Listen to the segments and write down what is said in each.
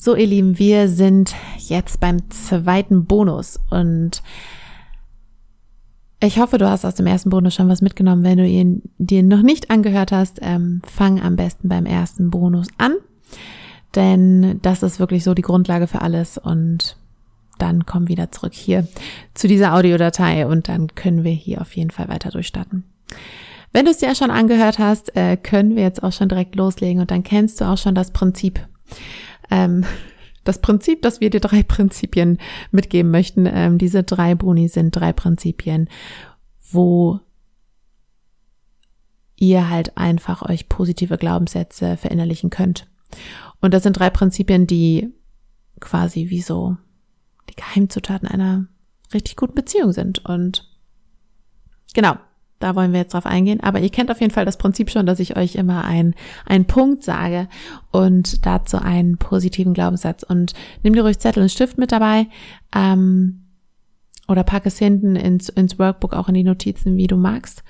So, ihr Lieben, wir sind jetzt beim zweiten Bonus und ich hoffe, du hast aus dem ersten Bonus schon was mitgenommen. Wenn du ihn dir noch nicht angehört hast, fang am besten beim ersten Bonus an, denn das ist wirklich so die Grundlage für alles und dann komm wieder zurück hier zu dieser Audiodatei und dann können wir hier auf jeden Fall weiter durchstarten. Wenn du es dir schon angehört hast, können wir jetzt auch schon direkt loslegen und dann kennst du auch schon das Prinzip. Das Prinzip, dass wir dir 3 Prinzipien mitgeben möchten. Diese 3 Boni sind 3 Prinzipien, wo ihr halt einfach euch positive Glaubenssätze verinnerlichen könnt. Und das sind 3 Prinzipien, die quasi wie so die Geheimzutaten einer richtig guten Beziehung sind. Und genau, da wollen wir jetzt drauf eingehen. Aber ihr kennt auf jeden Fall das Prinzip schon, dass ich euch immer einen Punkt sage und dazu einen positiven Glaubenssatz. Und nimm dir ruhig Zettel und Stift mit dabei oder pack es hinten ins Workbook, auch in die Notizen, wie du magst.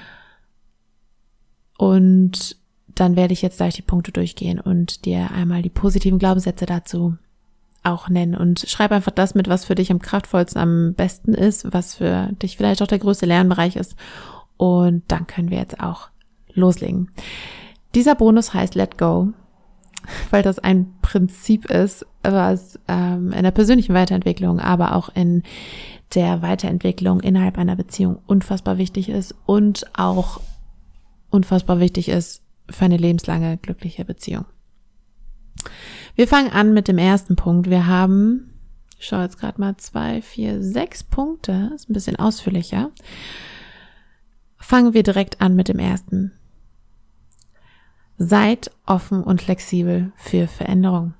Und dann werde ich jetzt gleich die Punkte durchgehen und dir einmal die positiven Glaubenssätze dazu auch nennen. Und schreib einfach das mit, was für dich am kraftvollsten, am besten ist, was für dich vielleicht auch der größte Lernbereich ist. Und dann können wir jetzt auch loslegen. Dieser Bonus heißt Let Go, weil das ein Prinzip ist, was in der persönlichen Weiterentwicklung, aber auch in der Weiterentwicklung innerhalb einer Beziehung unfassbar wichtig ist und auch unfassbar wichtig ist für eine lebenslange glückliche Beziehung. Wir fangen an mit dem ersten Punkt. Wir haben, ich schaue jetzt gerade mal 2, 4, 6 Punkte, ist ein bisschen ausführlicher. Fangen wir direkt an mit dem ersten. Seid offen und flexibel für Veränderung.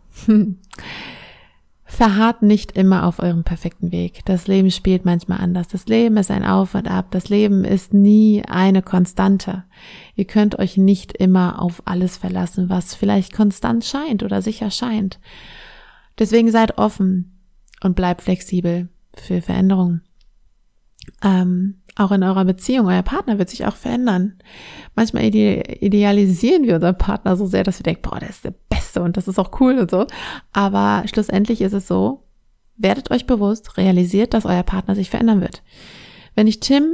Verharrt nicht immer auf eurem perfekten Weg. Das Leben spielt manchmal anders. Das Leben ist ein Auf und Ab. Das Leben ist nie eine Konstante. Ihr könnt euch nicht immer auf alles verlassen, was vielleicht konstant scheint oder sicher scheint. Deswegen seid offen und bleibt flexibel für Veränderungen. Auch in eurer Beziehung, euer Partner wird sich auch verändern. Manchmal idealisieren wir unseren Partner so sehr, dass wir denken, boah, der ist der Beste und das ist auch cool und so. Aber schlussendlich ist es so, werdet euch bewusst, realisiert, dass euer Partner sich verändern wird. Wenn ich Tim,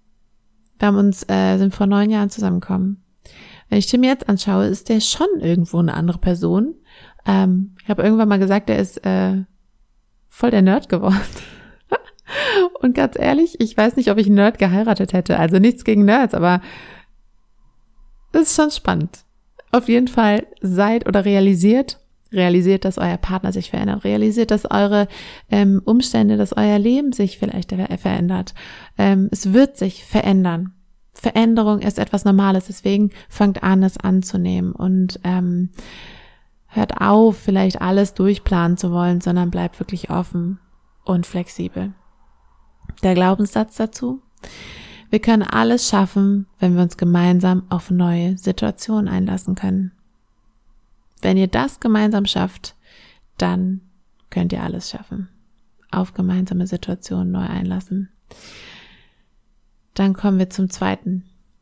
sind vor 9 Jahren zusammengekommen. Wenn ich Tim jetzt anschaue, ist der schon irgendwo eine andere Person. Ich habe irgendwann mal gesagt, er ist voll der Nerd geworden. Und ganz ehrlich, ich weiß nicht, ob ich einen Nerd geheiratet hätte. Also nichts gegen Nerds, aber das ist schon spannend. Auf jeden Fall realisiert, dass euer Partner sich verändert. Realisiert, dass eure Umstände, dass euer Leben sich vielleicht verändert. Es wird sich verändern. Veränderung ist etwas Normales, deswegen fangt an, es anzunehmen und hört auf, vielleicht alles durchplanen zu wollen, sondern bleibt wirklich offen und flexibel. Der Glaubenssatz dazu: Wir können alles schaffen, wenn wir uns gemeinsam auf neue Situationen einlassen können. Wenn ihr das gemeinsam schafft, dann könnt ihr alles schaffen. Auf gemeinsame Situationen neu einlassen. Dann kommen wir zum zweiten.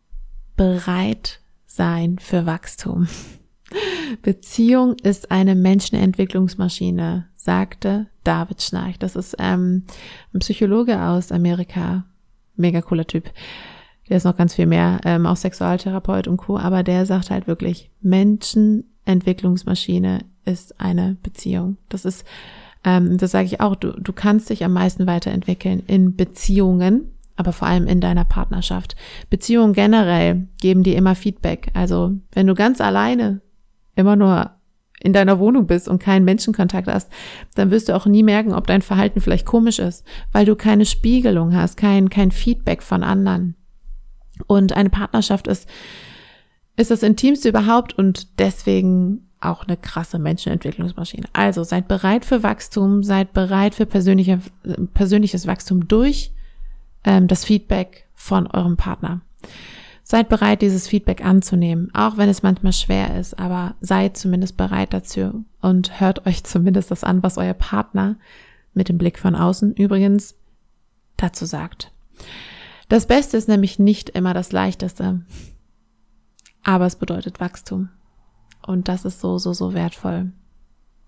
Bereit sein für Wachstum. Beziehung ist eine Menschenentwicklungsmaschine, sagte David Schnarch. Das ist ein Psychologe aus Amerika. Mega cooler Typ. Der ist noch ganz viel mehr, auch Sexualtherapeut und Co. Aber der sagt halt wirklich, Menschenentwicklungsmaschine ist eine Beziehung. Das ist, das sage ich auch, du kannst dich am meisten weiterentwickeln in Beziehungen, aber vor allem in deiner Partnerschaft. Beziehungen generell geben dir immer Feedback. Also wenn du ganz alleine immer nur in deiner Wohnung bist und keinen Menschenkontakt hast, dann wirst du auch nie merken, ob dein Verhalten vielleicht komisch ist, weil du keine Spiegelung hast, kein Feedback von anderen. Und eine Partnerschaft ist das Intimste überhaupt und deswegen auch eine krasse Menschenentwicklungsmaschine. Also seid bereit für Wachstum, seid bereit für persönliches Wachstum durch das Feedback von eurem Partner. Seid bereit, dieses Feedback anzunehmen, auch wenn es manchmal schwer ist, aber seid zumindest bereit dazu und hört euch zumindest das an, was euer Partner mit dem Blick von außen übrigens dazu sagt. Das Beste ist nämlich nicht immer das Leichteste, aber es bedeutet Wachstum und das ist so wertvoll.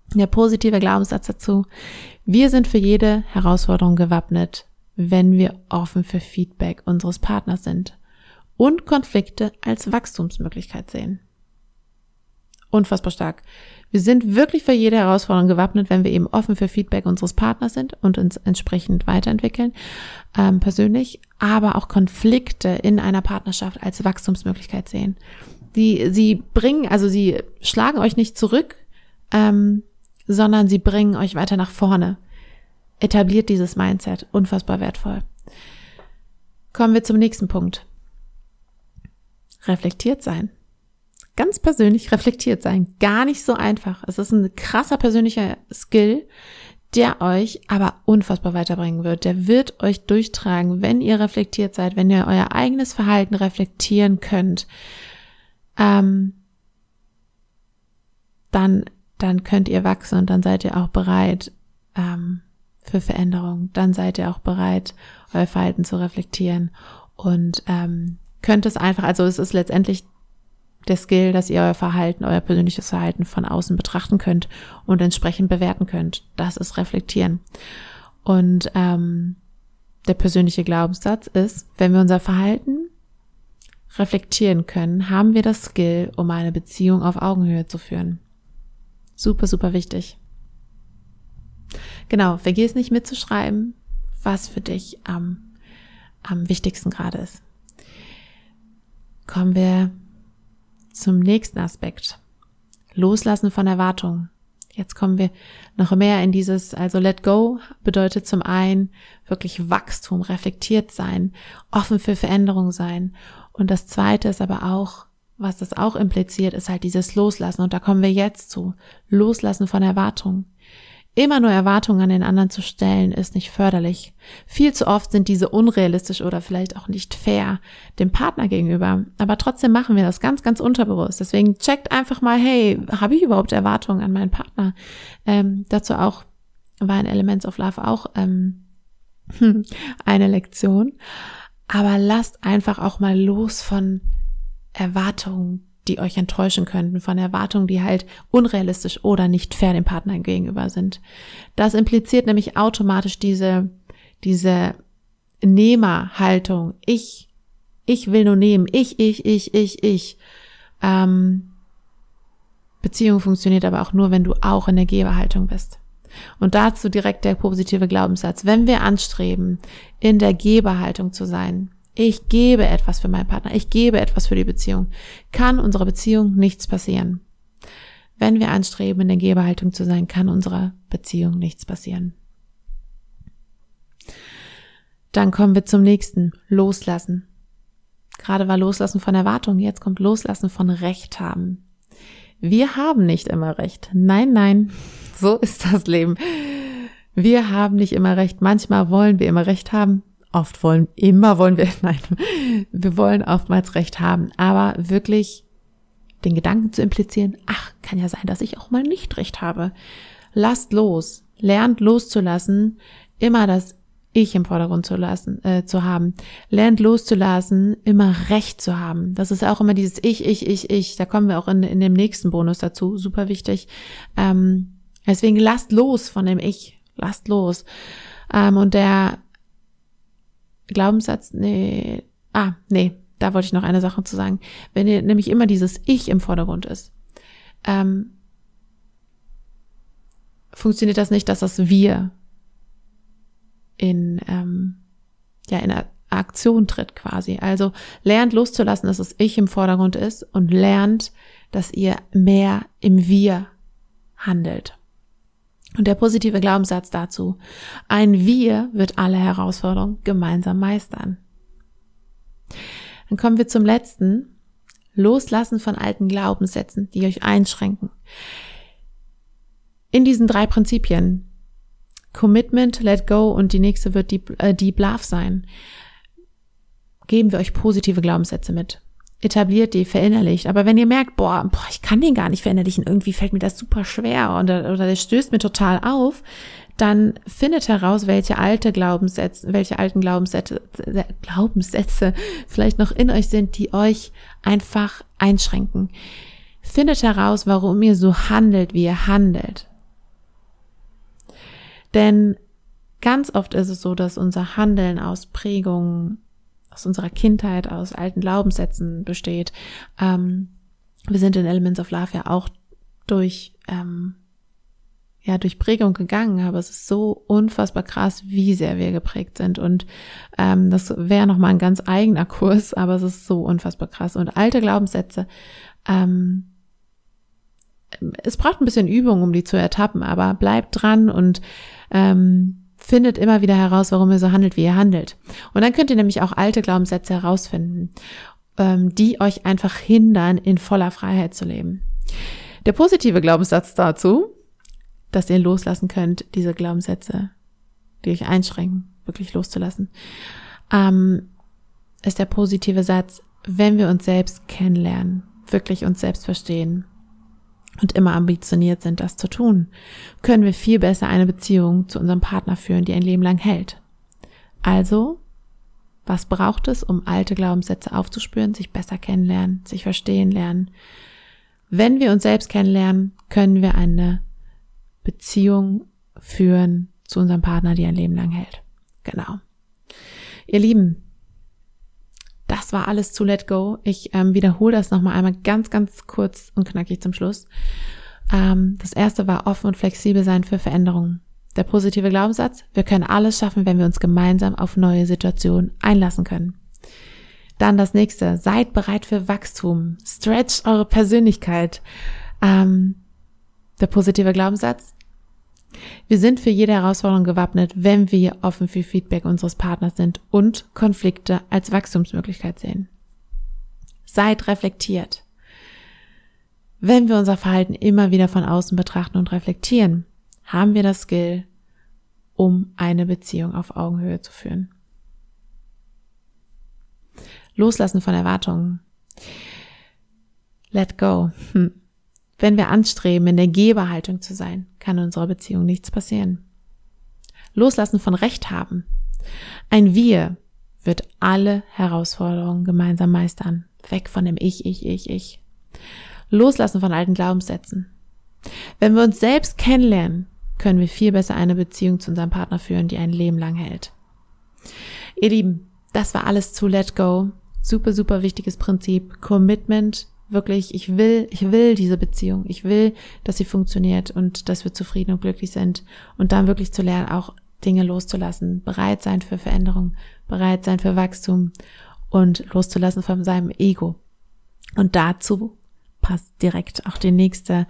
Der positive Glaubenssatz dazu: Wir sind für jede Herausforderung gewappnet, wenn wir offen für Feedback unseres Partners sind und Konflikte als Wachstumsmöglichkeit sehen. Unfassbar stark. Wir sind wirklich für jede Herausforderung gewappnet, wenn wir eben offen für Feedback unseres Partners sind und uns entsprechend weiterentwickeln, persönlich, aber auch Konflikte in einer Partnerschaft als Wachstumsmöglichkeit sehen. Sie schlagen euch nicht zurück, sondern sie bringen euch weiter nach vorne. Etabliert dieses Mindset, unfassbar wertvoll. Kommen wir zum nächsten Punkt. Reflektiert sein. Ganz persönlich reflektiert sein. Gar nicht so einfach. Es ist ein krasser persönlicher Skill, der euch aber unfassbar weiterbringen wird. Der wird euch durchtragen, wenn ihr reflektiert seid, wenn ihr euer eigenes Verhalten reflektieren könnt. Dann könnt ihr wachsen und dann seid ihr auch bereit für Veränderung. Dann seid ihr auch bereit, euer Verhalten zu reflektieren und könnt es einfach, also es ist letztendlich der Skill, dass ihr euer Verhalten, euer persönliches Verhalten von außen betrachten könnt und entsprechend bewerten könnt. Das ist Reflektieren. Und der persönliche Glaubenssatz ist, wenn wir unser Verhalten reflektieren können, haben wir das Skill, um eine Beziehung auf Augenhöhe zu führen. Super, super wichtig. Genau, vergiss nicht mitzuschreiben, was für dich am wichtigsten gerade ist. Kommen wir zum nächsten Aspekt. Loslassen von Erwartungen. Jetzt kommen wir noch mehr in dieses, also let go bedeutet zum einen wirklich Wachstum, reflektiert sein, offen für Veränderung sein. Und das zweite ist aber auch, was das auch impliziert, ist halt dieses Loslassen. Und da kommen wir jetzt zu. Loslassen von Erwartungen. Immer nur Erwartungen an den anderen zu stellen, ist nicht förderlich. Viel zu oft sind diese unrealistisch oder vielleicht auch nicht fair dem Partner gegenüber. Aber trotzdem machen wir das ganz, ganz unterbewusst. Deswegen checkt einfach mal, hey, habe ich überhaupt Erwartungen an meinen Partner? Dazu auch war in Elements of Love auch eine Lektion. Aber lasst einfach auch mal los von Erwartungen, die euch enttäuschen könnten, von Erwartungen, die halt unrealistisch oder nicht fair dem Partner gegenüber sind. Das impliziert nämlich automatisch diese Nehmerhaltung. Ich will nur nehmen. Ich. Beziehung funktioniert aber auch nur, wenn du auch in der Geberhaltung bist. Und dazu direkt der positive Glaubenssatz. Wenn wir anstreben, in der Geberhaltung zu sein, ich gebe etwas für meinen Partner, ich gebe etwas für die Beziehung, kann unserer Beziehung nichts passieren. Wenn wir anstreben, in der Geberhaltung zu sein, kann unserer Beziehung nichts passieren. Dann kommen wir zum nächsten, Loslassen. Gerade war Loslassen von Erwartungen, jetzt kommt Loslassen von Recht haben. Wir haben nicht immer Recht. Nein, so ist das Leben. Wir haben nicht immer Recht. Manchmal wollen wir immer Recht haben. Wir wollen oftmals Recht haben, aber wirklich den Gedanken zu implizieren, kann ja sein, dass ich auch mal nicht Recht habe. Lasst los, lernt loszulassen, immer das Ich im Vordergrund zu haben. Lernt loszulassen, immer Recht zu haben. Das ist auch immer dieses Ich. Da kommen wir auch in dem nächsten Bonus dazu, super wichtig. Deswegen lasst los von dem Ich, lasst los. Und der Glaubenssatz, da wollte ich noch eine Sache zu sagen. Wenn ihr nämlich immer dieses Ich im Vordergrund ist, funktioniert das nicht, dass das Wir in Aktion tritt quasi. Also lernt loszulassen, dass das Ich im Vordergrund ist und lernt, dass ihr mehr im Wir handelt. Und der positive Glaubenssatz dazu: Ein Wir wird alle Herausforderungen gemeinsam meistern. Dann kommen wir zum letzten: Loslassen von alten Glaubenssätzen, die euch einschränken. In diesen 3 Prinzipien, Commitment, Let Go und die nächste wird Deep Love sein, geben wir euch positive Glaubenssätze mit. Etabliert die, verinnerlicht. Aber wenn ihr merkt, ich kann den gar nicht verinnerlichen, irgendwie fällt mir das super schwer oder das stößt mir total auf, dann findet heraus, welche alten Glaubenssätze vielleicht noch in euch sind, die euch einfach einschränken. Findet heraus, warum ihr so handelt, wie ihr handelt. Denn ganz oft ist es so, dass unser Handeln aus Prägungen, aus unserer Kindheit, aus alten Glaubenssätzen besteht. Wir sind in Elements of Love ja auch durch Prägung gegangen, aber es ist so unfassbar krass, wie sehr wir geprägt sind und das wäre nochmal ein ganz eigener Kurs, aber es ist so unfassbar krass und alte Glaubenssätze, es braucht ein bisschen Übung, um die zu ertappen, aber bleibt dran und findet immer wieder heraus, warum ihr so handelt, wie ihr handelt. Und dann könnt ihr nämlich auch alte Glaubenssätze herausfinden, die euch einfach hindern, in voller Freiheit zu leben. Der positive Glaubenssatz dazu, dass ihr loslassen könnt, diese Glaubenssätze, die euch einschränken, wirklich loszulassen, ist der positive Satz, wenn wir uns selbst kennenlernen, wirklich uns selbst verstehen und immer ambitioniert sind, das zu tun, können wir viel besser eine Beziehung zu unserem Partner führen, die ein Leben lang hält. Also, was braucht es, um alte Glaubenssätze aufzuspüren, sich besser kennenlernen, sich verstehen lernen? Wenn wir uns selbst kennenlernen, können wir eine Beziehung führen zu unserem Partner, die ein Leben lang hält. Genau. Ihr Lieben, das war alles zu Let Go. Ich wiederhole das nochmal einmal ganz, ganz kurz und knackig zum Schluss. Das erste war offen und flexibel sein für Veränderungen. Der positive Glaubenssatz, wir können alles schaffen, wenn wir uns gemeinsam auf neue Situationen einlassen können. Dann das nächste, seid bereit für Wachstum. Stretch eure Persönlichkeit. Der positive Glaubenssatz, wir sind für jede Herausforderung gewappnet, wenn wir offen für Feedback unseres Partners sind und Konflikte als Wachstumsmöglichkeit sehen. Seid reflektiert. Wenn wir unser Verhalten immer wieder von außen betrachten und reflektieren, haben wir das Skill, um eine Beziehung auf Augenhöhe zu führen. Loslassen von Erwartungen. Let go. Wenn wir anstreben, in der Geberhaltung zu sein, kann in unserer Beziehung nichts passieren. Loslassen von Recht haben. Ein Wir wird alle Herausforderungen gemeinsam meistern. Weg von dem Ich. Loslassen von alten Glaubenssätzen. Wenn wir uns selbst kennenlernen, können wir viel besser eine Beziehung zu unserem Partner führen, die ein Leben lang hält. Ihr Lieben, das war alles zu Let Go. Super, super wichtiges Prinzip. Commitment. Wirklich, ich will diese Beziehung. Ich will, dass sie funktioniert und dass wir zufrieden und glücklich sind. Und dann wirklich zu lernen, auch Dinge loszulassen. Bereit sein für Veränderung. Bereit sein für Wachstum. Und loszulassen von seinem Ego. Und dazu passt direkt auch die nächste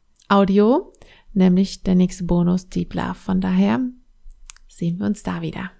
Audio, nämlich der nächste Bonus Deep Love. Von daher sehen wir uns da wieder.